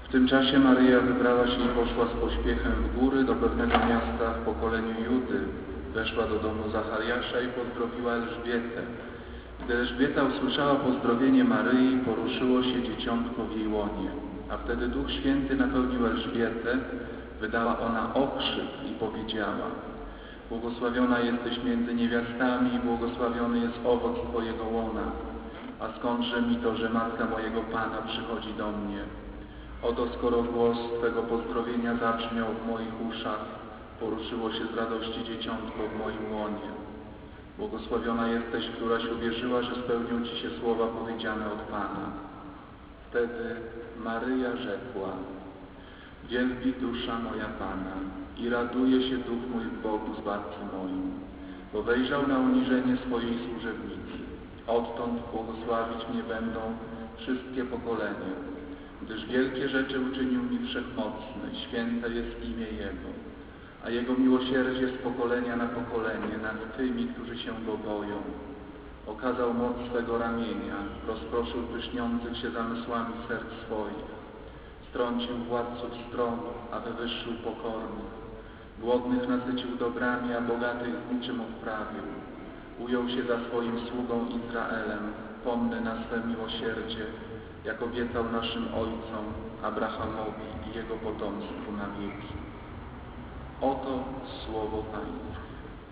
W tym czasie Maryja wybrała się i poszła z pośpiechem w góry do pewnego miasta w pokoleniu Judy. Weszła do domu Zachariasza i pozdrowiła Elżbietę. Gdy Elżbieta usłyszała pozdrowienie Maryi, poruszyło się dzieciątko w jej łonie. A wtedy Duch Święty napełnił Elżbietę, wydała ona okrzyk i powiedziała: Błogosławiona jesteś między niewiastami i błogosławiony jest owoc Twojego łona. A skądże mi to, że matka mojego Pana przychodzi do mnie? Oto skoro głos Twego pozdrowienia zabrzmiał w moich uszach, poruszyło się z radości dzieciątko w moim łonie. Błogosławiona jesteś, któraś uwierzyła, że spełnią Ci się słowa powiedziane od Pana. Wtedy Maryja rzekła: Wielbi dusza moja Pana i raduje się duch mój w Bogu Zbawcy moim, bo wejrzał na uniżenie swojej służebnicy. Odtąd błogosławić mnie będą wszystkie pokolenia, gdyż wielkie rzeczy uczynił mi Wszechmocny, święte jest imię Jego, a Jego miłosierdzie z pokolenia na pokolenie nad tymi, którzy się Go boją. Okazał moc swego ramienia, rozproszył pyszniących się zamysłami serc swoich, strącił władców stron, a wywyższył pokornych, głodnych nasycił dobrami, a bogatych z niczym odprawił. Ujął się za swoim sługą Izraelem, pomny na swe miłosierdzie, jak obiecał naszym ojcom, Abrahamowi i jego potomstwu na wieki. Oto słowo Pańskie.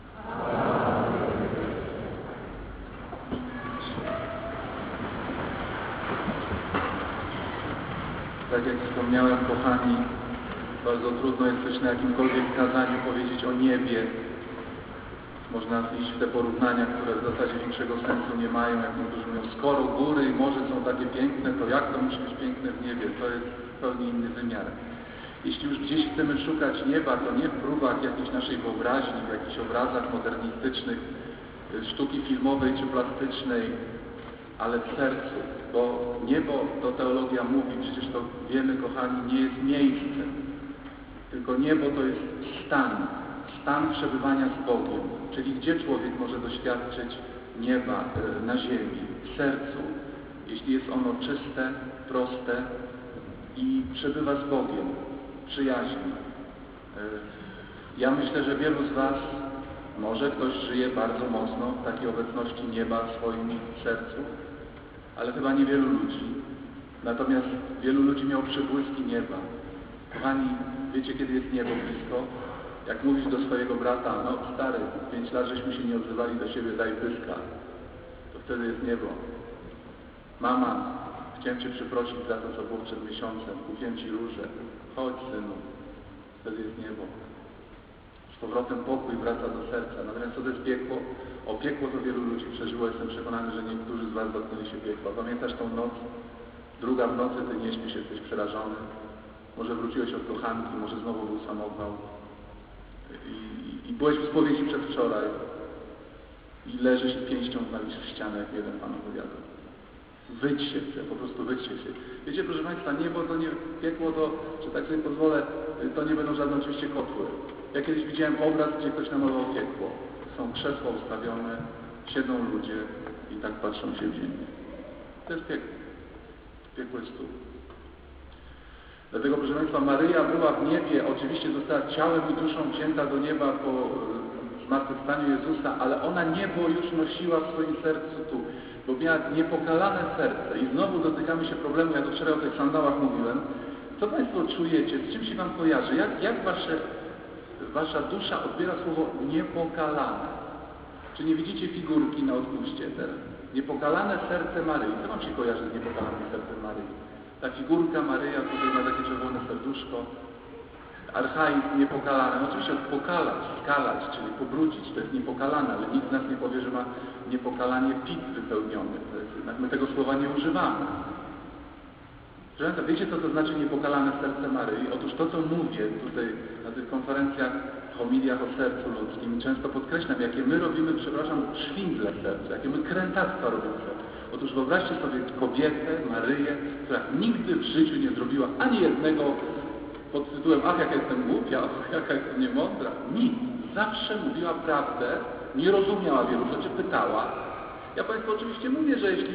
Tak jak wspomniałem, kochani, bardzo trudno jest coś na jakimkolwiek kazaniu powiedzieć o niebie. Można iść w te porównania, które w zasadzie większego sensu nie mają, jak niektórzy mówią, skoro góry i morze są takie piękne, to jak to musi być piękne w niebie? To jest zupełnie inny wymiar. Jeśli już gdzieś chcemy szukać nieba, to nie w próbach jakiejś naszej wyobraźni, w jakichś obrazach modernistycznych, sztuki filmowej czy plastycznej, ale w sercu, bo niebo, to teologia mówi, przecież to wiemy, kochani, nie jest miejsce, tylko niebo to jest stan przebywania z Bogiem, czyli gdzie człowiek może doświadczyć nieba na ziemi, w sercu, jeśli jest ono czyste, proste i przebywa z Bogiem, przyjaźni. Ja myślę, że wielu z Was, może ktoś żyje bardzo mocno w takiej obecności nieba w swoim sercu, ale chyba niewielu ludzi. Natomiast wielu ludzi miało przebłyski nieba. Kochani, wiecie, kiedy jest niebo blisko? Jak mówisz do swojego brata, no stary, 5 lat żeśmy się nie odzywali do siebie, daj pyska, to wtedy jest niebo. Mama, chciałem Cię przeprosić za to, co było przed miesiącem, kupiłem Ci różę, chodź synu, wtedy jest niebo. Z powrotem pokój wraca do serca. Natomiast co to jest piekło? O piekło to wielu ludzi przeżyło. Jestem przekonany, że niektórzy z Was dotknęli się piekła. Pamiętasz tą noc? Druga w nocy, Ty nie śpisz, jesteś przerażony. Może wróciłeś od kochanki, może znowu był samogwał. I byłeś w spowiedzi przedwczoraj. I leżysz i pięścią walisz w ścianę, jak jeden Pan opowiadał. Wyć się chce, po prostu wyć się. Wiecie, proszę Państwa, niebo to nie piekło, to, że tak sobie pozwolę, to nie będą żadne oczywiście kotły. Ja kiedyś widziałem obraz, gdzie ktoś namalował piekło. Są krzesła ustawione, siedzą ludzie i tak patrzą się w ziemię. To jest piekło. Piekło jest tu. Dlatego, proszę Państwa, Maryja była w niebie, oczywiście została ciałem i duszą wzięta do nieba po zmartwychwstaniu Jezusa, ale ona niebo już nosiła w swoim sercu tu, bo miała niepokalane serce. I znowu dotykamy się problemu, ja to wczoraj o tych sandałach mówiłem. Co Państwo czujecie? Z czym się Wam kojarzy? Jak Wasza dusza odbiera słowo niepokalane? Czy nie widzicie figurki na odpuście teraz? Niepokalane serce Maryi. Co Wam się kojarzy z niepokalanym sercem Maryi? Ta figurka Maryja tutaj ma takie czerwone serduszko. Archaizm niepokalany. Oczywiście od pokalać, skalać, czyli pobrudzić. To jest niepokalane, ale nikt z nas nie powie, że ma niepokalanie pit wypełniony. To jest, jednak my tego słowa nie używamy. Wiecie, co to znaczy niepokalane serce Maryi? Otóż to, co mówię tutaj na tych konferencjach, homiliach o sercu ludzkim, często podkreślam, jakie my robimy, przepraszam, szwindle serca, jakie my krętactwa robimy serca. Otóż wyobraźcie sobie kobietę, Maryję, która nigdy w życiu nie zrobiła ani jednego pod tytułem ach, jaka jestem głupia, jaka jestem niemądra. Nic. Zawsze mówiła prawdę, nie rozumiała wielu rzeczy, pytała. Ja Państwu oczywiście mówię, że jeśli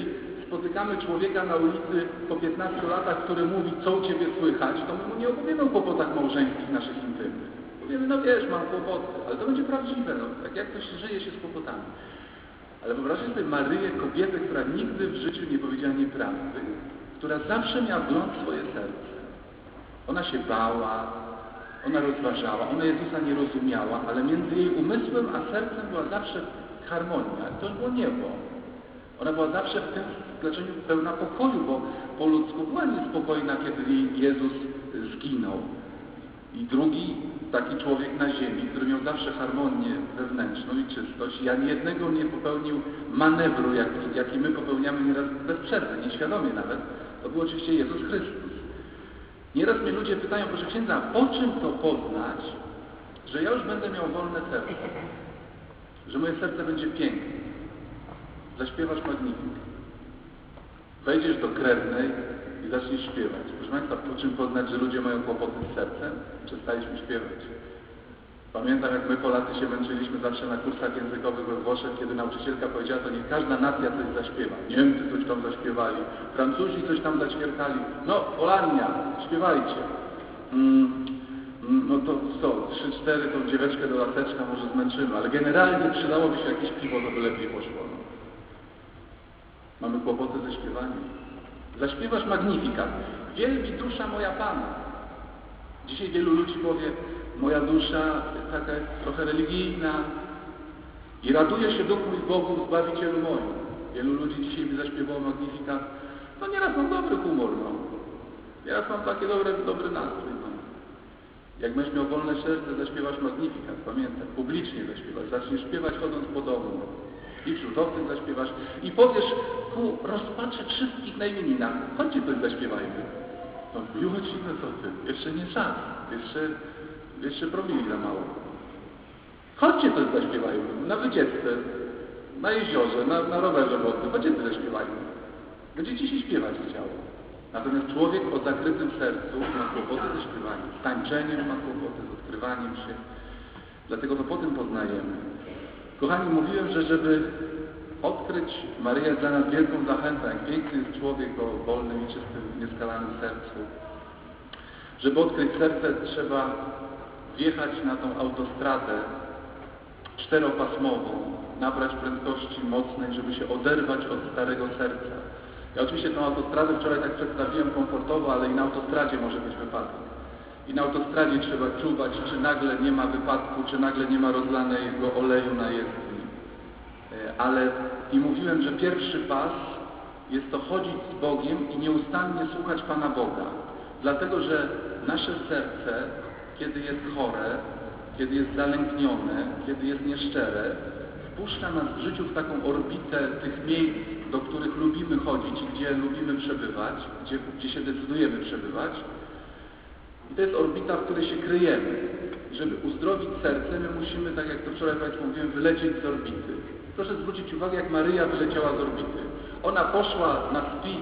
spotykamy człowieka na ulicy po 15 latach, który mówi, co u Ciebie słychać, to my mu nie opowiemy o kłopotach małżeńskich naszych intymnych. Powiemy, no wiesz, mam kłopoty, ale to będzie prawdziwe, no, tak jak ktoś żyje się z kłopotami. Ale wyobraźcie sobie Maryję, kobietę, która nigdy w życiu nie powiedziała nieprawdy, która zawsze miała wgląd w swoje serce. Ona się bała, ona rozważała, ona Jezusa nie rozumiała, ale między jej umysłem a sercem była zawsze harmonia. To było niebo. Ona była zawsze w tym znaczeniu pełna pokoju, bo po ludzku była niespokojna, kiedy jej Jezus zginął. I drugi taki człowiek na ziemi, który miał zawsze harmonię wewnętrzną i czystość, i ani jednego nie popełnił manewru, jaki my popełniamy nieraz bez przerwy, nieświadomie nawet, to był oczywiście Jezus Chrystus. Nieraz mnie ludzie pytają, proszę księdza, po czym to poznać, że ja już będę miał wolne serce, że moje serce będzie piękne, zaśpiewasz Magnificat, wejdziesz do krewnej i zaczniesz śpiewać. Proszę Państwa, po czym poznać, że ludzie mają kłopoty z sercem? Przestaliśmy śpiewać. Pamiętam, jak my Polacy się męczyliśmy zawsze na kursach językowych we Włoszech, kiedy nauczycielka powiedziała, to niech każda nacja coś zaśpiewa. Niemcy coś tam zaśpiewali, Francuzi coś tam zaświerkali. No, Polania, śpiewajcie. No to co, 3-4 tą dzieweczkę do laseczka może zmęczymy, ale generalnie przydałoby się jakieś piwo, to by lepiej poszło. No. Mamy kłopoty ze śpiewaniem. Zaśpiewasz Magnificat. Wielbi dusza moja Pana. Dzisiaj wielu ludzi powie, moja dusza taka jest trochę religijna i raduje się duch mój w Bogu, Zbawicielu moim. Wielu ludzi dzisiaj by zaśpiewało Magnificat. No nieraz mam dobry humor, no. Nieraz mam taki dobry nastrój, no. Jak będziesz miał wolne serce, zaśpiewasz Magnificat, pamiętaj, publicznie zaśpiewasz, zaczniesz śpiewać chodząc po domu. I wśród obcych zaśpiewasz i powiesz ku rozpaczy wszystkich na imieninach, chodźcie coś zaśpiewajmy. No miło ci, no co ty, jeszcze nie czas, jeszcze promili za mało. Chodźcie coś zaśpiewajmy, na wycieczce, na jeziorze, na rowerze wodnym, chodźcie coś zaśpiewajmy. Będziecie się śpiewać chciało. Natomiast człowiek o zakrytym sercu ma kłopoty ze śpiewaniem, z tańczeniem ma kłopoty, z odkrywaniem się. Dlatego to po tym poznajemy. Kochani, mówiłem, że żeby odkryć, Maryja jest dla nas wielką zachętą, jak piękny jest człowiek o wolnym i czystym, nieskalanym sercu. Żeby odkryć serce, trzeba wjechać na tą autostradę czteropasmową, nabrać prędkości mocnej, żeby się oderwać od starego serca. Ja oczywiście tą autostradę wczoraj tak przedstawiłem komfortowo, ale i na autostradzie może być wypadek. I na autostradzie trzeba czuwać, czy nagle nie ma wypadku, czy nagle nie ma rozlanego oleju na jezdni. Ale i mówiłem, że pierwszy pas jest to chodzić z Bogiem i nieustannie słuchać Pana Boga. Dlatego, że nasze serce, kiedy jest chore, kiedy jest zalęknione, kiedy jest nieszczere, wpuszcza nas w życiu w taką orbitę tych miejsc, do których lubimy chodzić i gdzie lubimy przebywać, gdzie się decydujemy przebywać. I to jest orbita, w której się kryjemy. Żeby uzdrowić serce, my musimy, tak jak to wczoraj Państwu mówiłem, wylecieć z orbity. Proszę zwrócić uwagę, jak Maryja wyleciała z orbity. Ona poszła na spis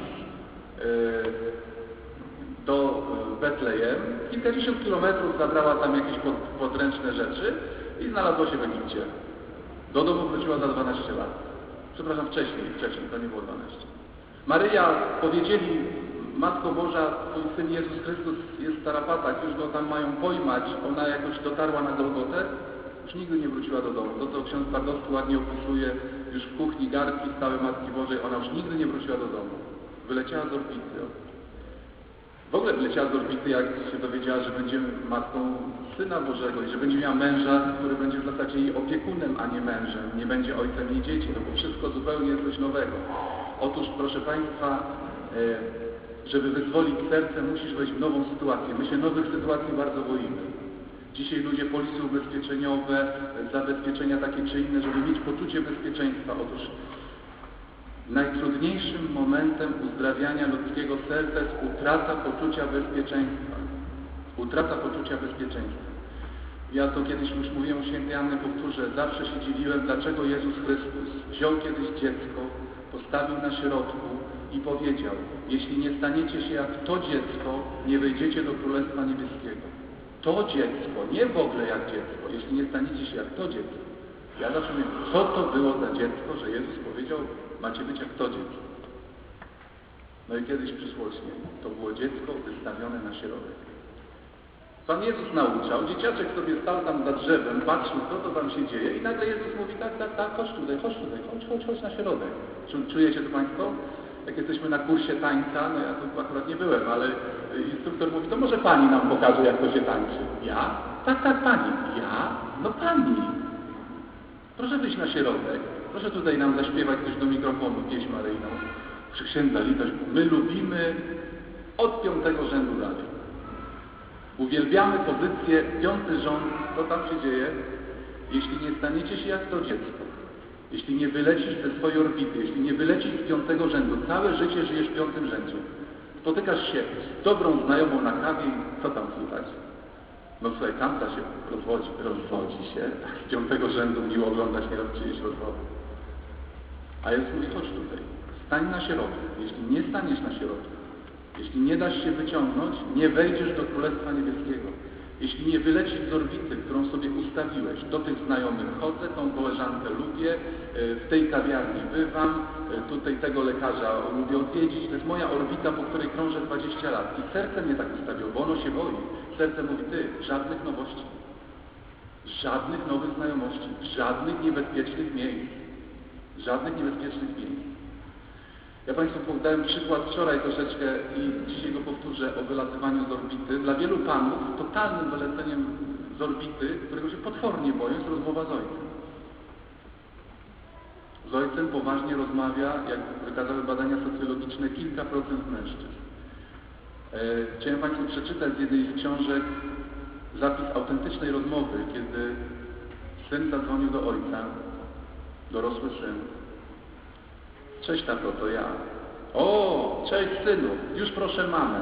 do Betlejem, kilkadziesiąt kilometrów zabrała tam jakieś podręczne rzeczy i znalazła się w Egipcie. Do domu wróciła za 12 lat. Przepraszam, wcześniej, to nie było 12. Maryja, powiedzieli, Matko Boża, Twój Syn Jezus Chrystus jest w tarapatach, już go tam mają pojmać, ona jakoś dotarła na Golgotę, już nigdy nie wróciła do domu. To, co ksiądz Twardowski ładnie opisuje, już w kuchni garnki stały Matki Bożej, ona już nigdy nie wróciła do domu. Wyleciała z orbity. W ogóle wyleciała z orbity, jak się dowiedziała, że będzie matką Syna Bożego i że będzie miała męża, który będzie w zasadzie jej opiekunem, a nie mężem, nie będzie ojcem jej dzieci, no bo wszystko zupełnie jest coś nowego. Otóż, proszę Państwa, żeby wyzwolić serce, musisz wejść w nową sytuację. My się nowych sytuacji bardzo boimy. Dzisiaj ludzie, polisy ubezpieczeniowe, zabezpieczenia takie czy inne, żeby mieć poczucie bezpieczeństwa. Otóż najtrudniejszym momentem uzdrawiania ludzkiego serca jest utrata poczucia bezpieczeństwa. Utrata poczucia bezpieczeństwa. Ja to kiedyś już mówiłem świętej Anny, powtórzę, zawsze się dziwiłem, dlaczego Jezus Chrystus wziął kiedyś dziecko, postawił na środku i powiedział, jeśli nie staniecie się jak to dziecko, nie wejdziecie do Królestwa Niebieskiego. To dziecko, nie w ogóle jak dziecko, jeśli nie staniecie się jak to dziecko. Ja zawsze mówię, co to było za dziecko, że Jezus powiedział, macie być jak to dziecko. No i kiedyś przyszło śnie. To było dziecko wystawione na środek. Pan Jezus nauczał, dzieciaczek sobie stał tam za drzewem, patrzył, co tam się dzieje i nagle Jezus mówi, tak, chodź tutaj, chodź na środek. Czujecie to Państwo? Jak jesteśmy na kursie tańca, no ja tu akurat nie byłem, ale instruktor mówi, to może Pani nam pokaże, jak to się tańczy. Ja? Tak, Pani. Ja? No Pani. Proszę wyjść na środek, proszę tutaj nam zaśpiewać coś do mikrofonu, pieśń maryjną. Przyksiędza litość, my lubimy od 5. rzędu dalej. Uwielbiamy pozycję 5. rząd, co tam się dzieje? Jeśli nie staniecie się jak to dziecko, jeśli nie wylecisz ze swojej orbity, jeśli nie wylecisz z 5. rzędu, całe życie żyjesz w 5. rzędzie. Spotykasz się z dobrą znajomą na kawie i co tam słychać? No słuchaj, tamta się rozwodzi się, z 5. rzędu miło oglądać nieraz czyjeś rozwody. A Jezus mówi, chodź tutaj, stań na środku. Jeśli nie staniesz na środku, jeśli nie dasz się wyciągnąć, nie wejdziesz do Królestwa Niebieskiego. Jeśli nie wylecisz z orbity, którą sobie ustawiłeś, do tych znajomych chodzę, tą koleżankę lubię, w tej kawiarni bywam, tutaj tego lekarza lubię odwiedzić, to jest moja orbita, po której krążę 20 lat. I serce mnie tak ustawiło, bo ono się boi. Serce mówi, żadnych nowości, żadnych nowych znajomości, żadnych niebezpiecznych miejsc. Żadnych niebezpiecznych miejsc. Ja Państwu podałem przykład wczoraj troszeczkę i dzisiaj go powtórzę o wylatywaniu z orbity. Dla wielu panów totalnym wyleceniem z orbity, którego się potwornie boją, jest rozmowa z ojcem. Z ojcem poważnie rozmawia, jak wykazały badania socjologiczne, kilka procent mężczyzn. Chciałem Państwu przeczytać z jednej z książek zapis autentycznej rozmowy, kiedy syn zadzwonił do ojca, dorosły syn. Cześć tato, to ja. O, cześć synu, już proszę mamę.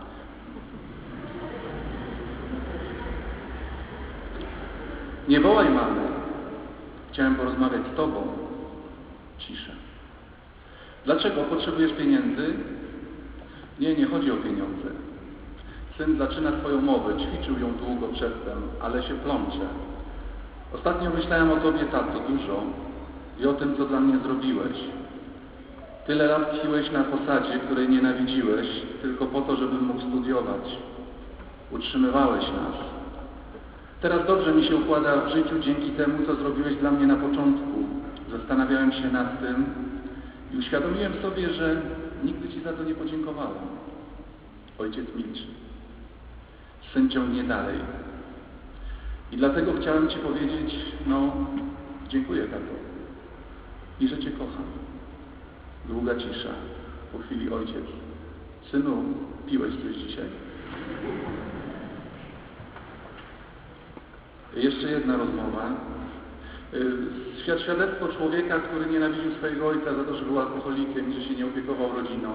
Nie wołaj mamy. Chciałem porozmawiać z tobą. Cisza. Dlaczego? Potrzebujesz pieniędzy? Nie chodzi o pieniądze. Syn zaczyna swoją mowę, ćwiczył ją długo przedtem, ale się plącze. Ostatnio myślałem o tobie, tato, dużo i o tym, co dla mnie zrobiłeś. Tyle lat tkwiłeś na posadzie, której nienawidziłeś, tylko po to, żebym mógł studiować. Utrzymywałeś nas. Teraz dobrze mi się układa w życiu dzięki temu, co zrobiłeś dla mnie na początku. Zastanawiałem się nad tym i uświadomiłem sobie, że nigdy Ci za to nie podziękowałem. Ojciec milczy. Syn ciągnie dalej. I dlatego chciałem Ci powiedzieć, dziękuję, tato. I że Cię kocham. Długa cisza. Po chwili ojciec. Synu, piłeś coś dzisiaj? Jeszcze jedna rozmowa. Świadectwo człowieka, który nienawidził swojego ojca za to, że był alkoholikiem i że się nie opiekował rodziną.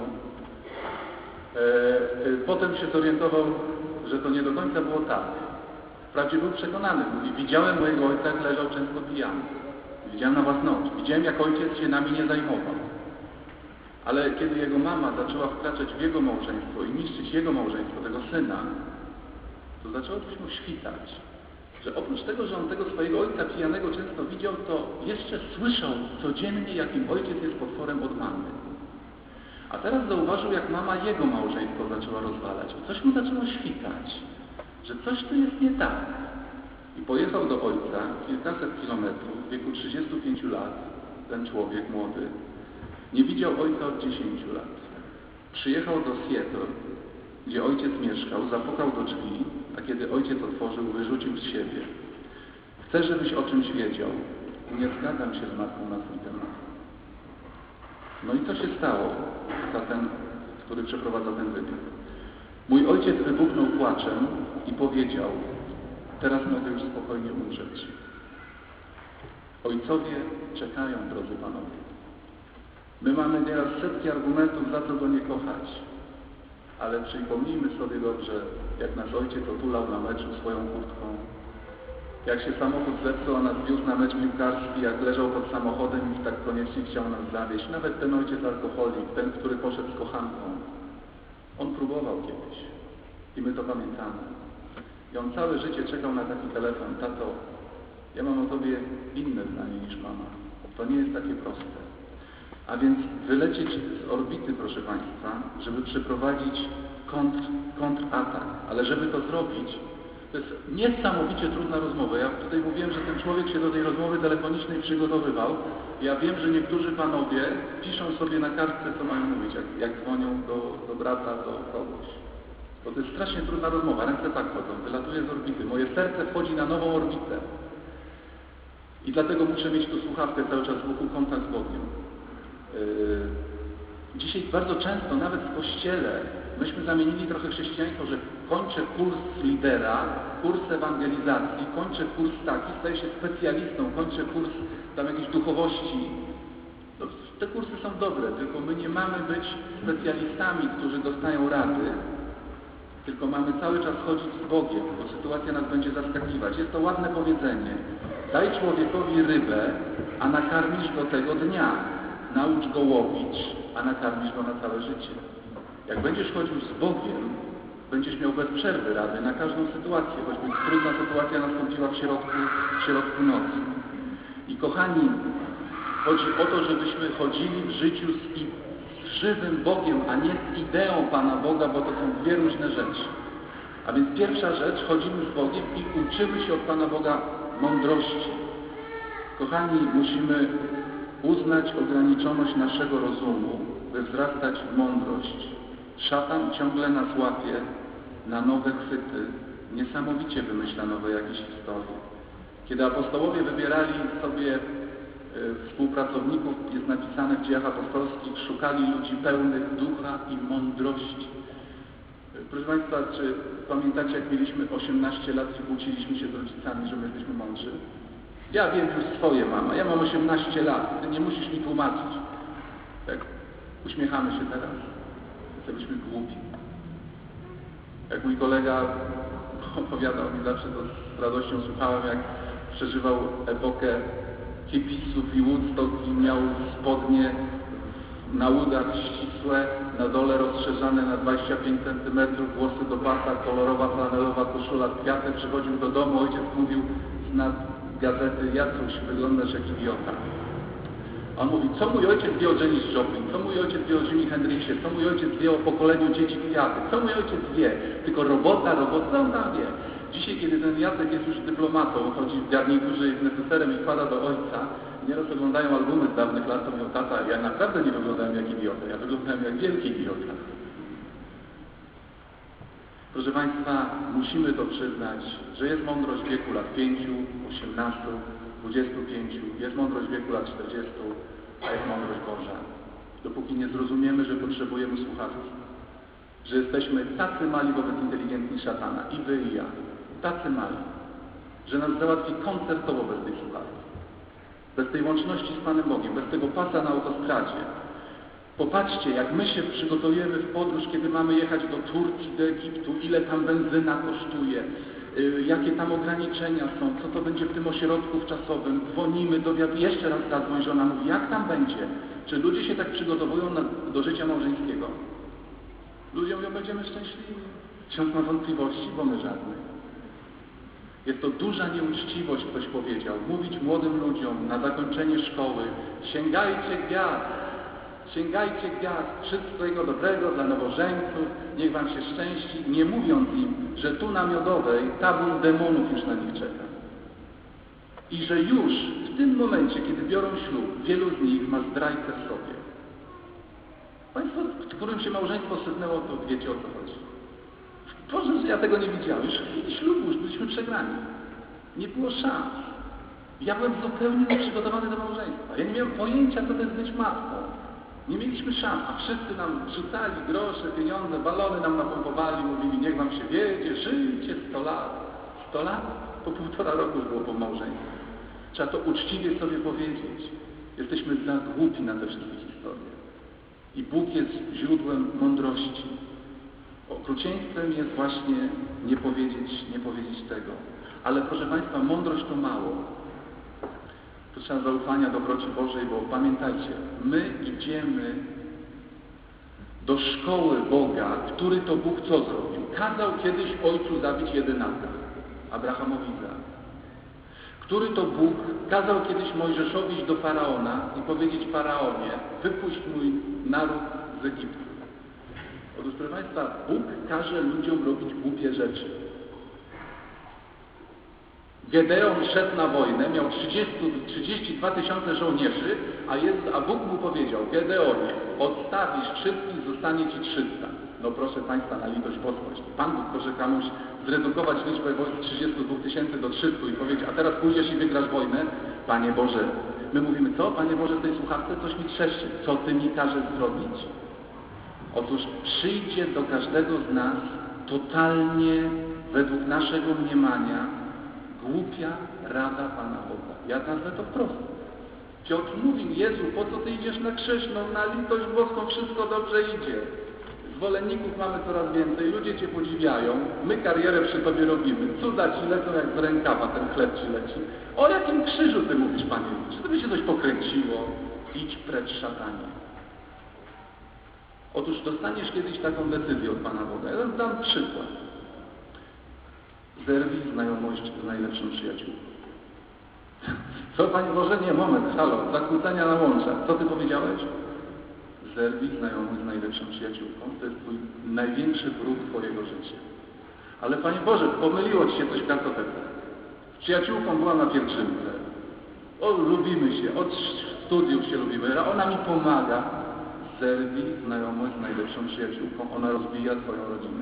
Potem się zorientował, że to nie do końca było tak. Wprawdzie był przekonany. Mówi, widziałem mojego ojca, jak leżał często pijany. Widziałem na własne oczy. Widziałem, jak ojciec się nami nie zajmował. Ale kiedy jego mama zaczęła wkraczać w jego małżeństwo i niszczyć jego małżeństwo, tego syna, to zaczęło coś mu świtać. Że oprócz tego, że on tego swojego ojca pijanego często widział, to jeszcze słyszał codziennie, jakim ojciec jest potworem od mamy. A teraz zauważył, jak mama jego małżeństwo zaczęła rozwalać. I coś mu zaczęło świtać, że coś tu jest nie tak. I pojechał do ojca kilkaset kilometrów, w wieku 35 lat, ten człowiek młody, nie widział ojca od 10 lat. Przyjechał do Seattle, gdzie ojciec mieszkał, zapukał do drzwi, a kiedy ojciec otworzył, wyrzucił z siebie. Chcę, żebyś o czymś wiedział. Nie zgadzam się z matką na twój temat. No i co się stało za ten, który przeprowadza ten wybieg? Mój ojciec wybuchnął płaczem i powiedział, teraz mogę już spokojnie umrzeć. Ojcowie czekają, drodzy panowie. My mamy nieraz setki argumentów, za co go nie kochać. Ale przypomnijmy sobie dobrze, jak nasz ojciec otulał na meczu swoją kurtką. Jak się samochód zepsuł, a nas wiózł na mecz piłkarski, jak leżał pod samochodem i tak koniecznie chciał nas zawieźć. Nawet ten ojciec alkoholik, ten, który poszedł z kochanką. On próbował kiedyś. I my to pamiętamy. I on całe życie czekał na taki telefon. Tato, ja mam o tobie inne zdanie niż mama. To nie jest takie proste. A więc wylecieć z orbity, proszę Państwa, żeby przeprowadzić kontratak. Ale żeby to zrobić, to jest niesamowicie trudna rozmowa. Ja tutaj mówiłem, że ten człowiek się do tej rozmowy telefonicznej przygotowywał. Ja wiem, że niektórzy panowie piszą sobie na kartce, co mają mówić, jak dzwonią do brata, do kogoś. Bo to jest strasznie trudna rozmowa. Ręce tak chodzą, wylatuje z orbity. Moje serce wchodzi na nową orbitę. I dlatego muszę mieć tu słuchawkę cały czas w uchu, kontakt z Bogiem. Dzisiaj bardzo często, nawet w Kościele, myśmy zamienili trochę chrześcijaństwo, że kończę kurs lidera, kurs ewangelizacji, kończę kurs taki, staję się specjalistą, kończę kurs tam jakiejś duchowości. No, te kursy są dobre, tylko my nie mamy być specjalistami, którzy dostają rady, tylko mamy cały czas chodzić z Bogiem, bo sytuacja nas będzie zaskakiwać. Jest to ładne powiedzenie. Daj człowiekowi rybę, a nakarmisz go tego dnia. Naucz go łowić, a nakarmisz go na całe życie. Jak będziesz chodził z Bogiem, będziesz miał bez przerwy rady na każdą sytuację, choćby trudna sytuacja nastąpiła w środku nocy. I kochani, chodzi o to, żebyśmy chodzili w życiu z żywym Bogiem, a nie z ideą Pana Boga, bo to są dwie różne rzeczy. A więc pierwsza rzecz, chodzimy z Bogiem i uczymy się od Pana Boga mądrości. Kochani, musimy uznać ograniczoność naszego rozumu, by wzrastać w mądrość. Szatan ciągle nas łapie na nowe chwyty, niesamowicie wymyśla nowe jakieś historie. Kiedy apostołowie wybierali sobie współpracowników, jest napisane w Dziejach Apostolskich, szukali ludzi pełnych ducha i mądrości. Proszę Państwa, czy pamiętacie, jak mieliśmy 18 lat i kłóciliśmy się z rodzicami, że my jesteśmy mądrzy? Ja wiem już swoje, mama. Ja mam 18 lat. Ty nie musisz mi tłumaczyć. Tak? Uśmiechamy się teraz. Jesteśmy głupi. Jak mój kolega opowiadał mi zawsze, to z radością słuchałem, jak przeżywał epokę hipisów i Woodstock i miał spodnie na udach ścisłe, na dole rozszerzane na 25 cm, włosy do pasa, kolorowa flanelowa koszula, kwiaty. Przychodził do domu, ojciec mówił z nad gazety: Jacuś, wyglądasz jak idiota. On mówi, co mój ojciec wie o Janis Joplin, co mój ojciec wie o Jimi Hendrixie, co mój ojciec wie o pokoleniu dzieci kwiaty, co mój ojciec wie, tylko robota, co on tam wie. Dzisiaj, kiedy ten Jacek jest już dyplomatą, chodzi w garniturze, jest neseserem i wpada do ojca, nieraz oglądają albumy z dawnych lat, to mówią, tata, ja naprawdę nie wyglądałem jak idiota, ja wyglądałem jak wielki idiota. Proszę Państwa, musimy to przyznać, że jest mądrość w wieku lat 5, 18, 25, jest mądrość w wieku lat 40, a jest mądrość Boża. Dopóki nie zrozumiemy, że potrzebujemy słuchawki, że jesteśmy tacy mali wobec inteligentni szatana, i wy, i ja, tacy mali, że nas załatwi koncertowo bez tej słuchawki, bez tej łączności z Panem Bogiem, bez tego pasa na autostradzie. Popatrzcie, jak my się przygotujemy w podróż, kiedy mamy jechać do Turcji, do Egiptu, ile tam benzyna kosztuje, jakie tam ograniczenia są, co to będzie w tym ośrodku wczasowym, dzwonimy, jeszcze raz zadzwoń, żona mówi, jak tam będzie? Czy ludzie się tak przygotowują do życia małżeńskiego? Ludzie mówią, będziemy szczęśliwi. Ksiądz ma wątpliwości, bo my żadnych. Jest to duża nieuczciwość, ktoś powiedział, mówić młodym ludziom na zakończenie szkoły, sięgajcie gwiazd, wszystkiego dobrego dla nowożeńców, niech wam się szczęści, nie mówiąc im, że tu na Miodowej tabun demonów już na nich czeka. I że już w tym momencie, kiedy biorą ślub, wielu z nich ma zdrajcę w sobie. Państwo, w którym się małżeństwo sypnęło, to wiecie, o co chodzi. Boże, że ja tego nie widziałem. Już w chwili ślubu już byliśmy przegrani. Nie było szans. Ja byłem zupełnie nieprzygotowany do małżeństwa. Ja nie miałem pojęcia, co to jest być matką. Nie mieliśmy szans, a wszyscy nam rzucali grosze, pieniądze, balony nam napompowali, mówili, niech wam się wiedzie, żyjcie 100 lat. 100 lat? Po 1,5 roku już było po małżeństwie. Trzeba to uczciwie sobie powiedzieć. Jesteśmy za głupi na te wszystkie historie. I Bóg jest źródłem mądrości. Okrucieństwem jest właśnie nie powiedzieć tego. Ale proszę Państwa, mądrość to mało. To trzeba zaufania dobroci Bożej, bo pamiętajcie, my idziemy do szkoły Boga, który to Bóg co zrobił? Kazał kiedyś ojcu zabić jedynaka, Abrahamowi Izaaka. Który to Bóg kazał kiedyś Mojżeszowi iść do Faraona i powiedzieć: Faraonie, wypuść mój naród z Egiptu. Otóż, proszę Państwa, Bóg każe ludziom robić głupie rzeczy. Gedeon szedł na wojnę, miał 32 000 żołnierzy, a Bóg mu powiedział: Gedeonie, odstawisz wszystkich, zostanie ci 300. No proszę Państwa, na litość boską, jeśli Pan Bóg może komuś zredukować liczbę wojsk z 32 000 do 300 i powiedzieć: a teraz pójdziesz i wygrasz wojnę, Panie Boże. My mówimy: co? Panie Boże, w tej słuchawce coś mi trzeszczy. Co Ty mi każesz zrobić? Otóż przyjdzie do każdego z nas totalnie, według naszego mniemania, głupia rada Pana Boga. Ja nazwę to wprost. Piotr mówił: Jezu, po co Ty idziesz na krzyż? No na litość boską wszystko dobrze idzie. Zwolenników mamy coraz więcej, ludzie Cię podziwiają, my karierę przy Tobie robimy, cuda Ci lecą jak z rękawa, ten chleb Ci leci. O jakim krzyżu Ty mówisz, Panie? Czy Tobie się coś pokręciło? Idź precz, szatanie. Otóż dostaniesz kiedyś taką decyzję od Pana Boga. Ja dam przykład. Zerwij znajomość z najlepszym przyjaciółką. Co, Panie Boże? Nie, moment, halo, zakłócenia na łączach. Co Ty powiedziałeś? Zerwij znajomość z najlepszą przyjaciółką. To jest Twój największy wróg Twojego życia. Ale Panie Boże, pomyliło Ci się coś w kartotece. Z przyjaciółką byłam na pielgrzymce. O, lubimy się, od studiów się lubimy. Ona mi pomaga. Zerwij znajomość z najlepszą przyjaciółką. Ona rozbija Twoją rodzinę.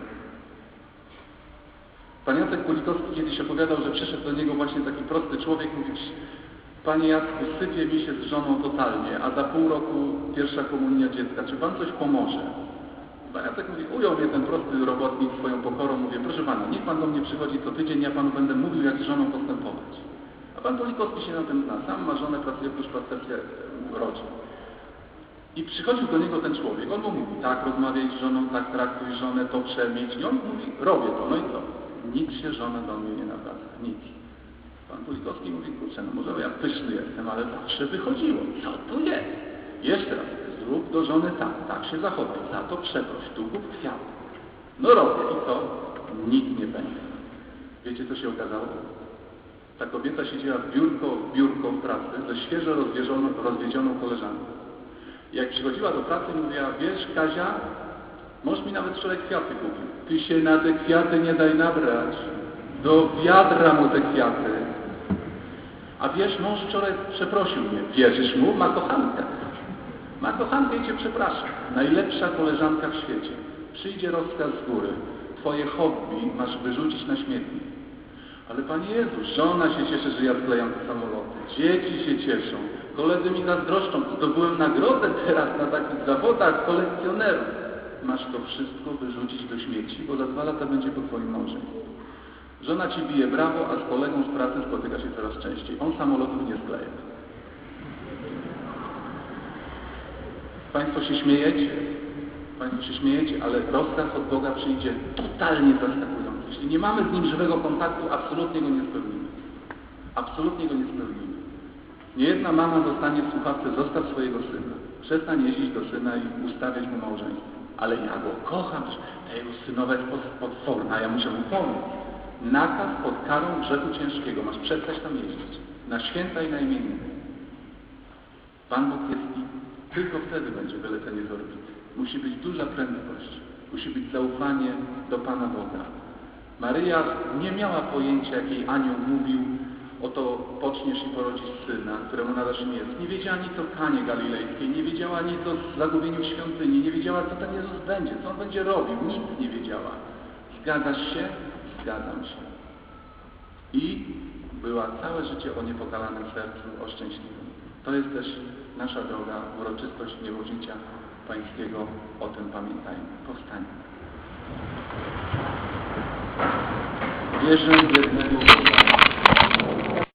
Pan Jacek Kulikowski kiedyś opowiadał, że przyszedł do niego właśnie taki prosty człowiek, mówi: Panie Jacku, sypie mi się z żoną totalnie, a za pół roku pierwsza komunia dziecka, czy Pan coś pomoże? Pan Jacek mówi: ujął mnie ten prosty robotnik swoją pokorą, mówię: proszę Pana, niech Pan do mnie przychodzi co tydzień, ja Panu będę mówił, jak z żoną postępować. A Pan Kulikowski się na tym zna, sam ma żonę, pracuje w duszpasterstwie rodzin. I przychodził do niego ten człowiek, on mu mówi: tak, rozmawiaj z żoną, tak, traktuj żonę, to przemilcz. I on mówi: robię to, no i co? Nic się żona do mnie nie nawraca, nic. Pan Kulikowski mówi: kurczę, no może ja pyszny jestem, ale zawsze wychodziło. Co to jest? Jeszcze raz, zrób do żony tak, tak się zachowaj, za to przeproś, tu kup kwiaty. No robię i co? Nic nie będzie. Wiecie, co się okazało? Ta kobieta siedziała biurko w pracy ze świeżo rozwiedzioną koleżanką. Jak przychodziła do pracy, mówiła: wiesz, Kazia, możesz mi nawet wczoraj kwiaty kupił. Ty się na te kwiaty nie daj nabrać. Do wiadra mu te kwiaty. A wiesz, mąż wczoraj przeprosił mnie. Wierzysz mu? Ma kochankę. Ma kochankę i Cię przeprasza. Najlepsza koleżanka w świecie. Przyjdzie rozkaz z góry. Twoje hobby masz wyrzucić na śmietnik. Ale Panie Jezu, żona się cieszy, że ja sklejam te samoloty. Dzieci się cieszą. Koledzy mi zazdroszczą. Zdobyłem nagrodę teraz na takich zawodach kolekcjonerów. Masz to wszystko wyrzucić do śmieci, bo za 2 lata będzie po Twoim małżeństwie. Żona Ci bije brawo, a z kolegą z pracy spotyka się coraz częściej. On samolotów nie skleja. Państwo się śmiejecie, ale rozkaz od Boga przyjdzie totalnie zaskakujący. Jeśli nie mamy z Nim żywego kontaktu, absolutnie go nie spełnimy. Absolutnie go nie spełnimy. Niejedna mama dostanie w słuchawce: zostaw swojego syna. Przestań jeździć do syna i ustawiać mu małżeństwo. Ale ja go kocham, ta jego synowa jest potworna, a ja muszę mu pomóc. Nakaz pod karą grzechu ciężkiego. Masz przestać tam jeździć. Na święta i na imieniny. Pan Bóg jest i tylko wtedy będzie wylecenie z orbity. Musi być duża prędkość. Musi być zaufanie do Pana Boga. Maryja nie miała pojęcia, jak jej anioł mówił: oto poczniesz i porodzisz syna, któremu nadasz imię. Nie wiedziała nic o Kanie Galilejskiej, nie wiedziała nic o zagubieniu świątyni, nie wiedziała, co ten Jezus będzie, co On będzie robił. Nic nie wiedziała. Zgadzasz się? Zgadzam się. I była całe życie o niepokalanym sercu, o szczęśliwym. To jest też nasza droga, uroczystość niebożycia Pańskiego. O tym pamiętajmy. Powstańmy. Wierzę w jednego Boga,